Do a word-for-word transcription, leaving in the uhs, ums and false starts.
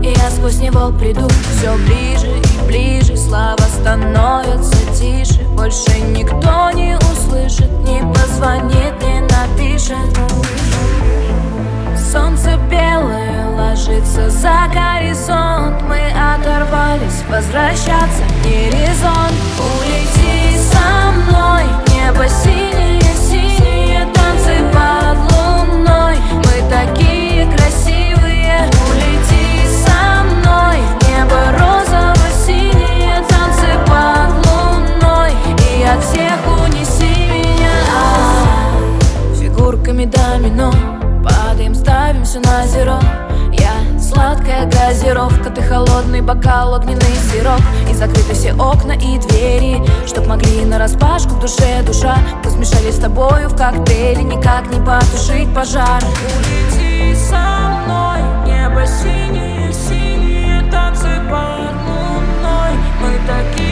и я сквозь него приду. Все ближе и ближе, слова становятся тише. Больше никто не услышит, не позвонит, не напишет. Солнце белое ложится за горизонт. Мы оторвались, возвращаться не резон. Улети со мной, небо синее, синее, танцы под луной. Мы такие красивые. Улети со мной, небо розово-синее, танцы под луной. И от всех унеси меня. А-а-а. Фигурками домино падаем, ставимся на зеро. Я сладкая газировка, ты холодный бокал, огненный сироп. И закрыты все окна и двери, чтоб могли нараспашку в душе душа. Мы смешались с тобою в коктейле, никак не потушить пожар. Улети со мной, небо синее, синее, танцы под луной. Мы такие